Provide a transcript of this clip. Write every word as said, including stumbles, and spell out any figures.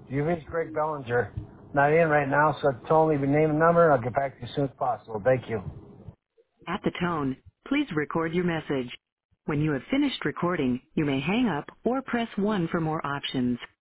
You've reached Greg Bellinger. Not in right now, so tell me your name and number, and I'll get back to you as soon as possible. Thank you. At the tone, please record your message. When you have finished recording, you may hang up or press one for more options.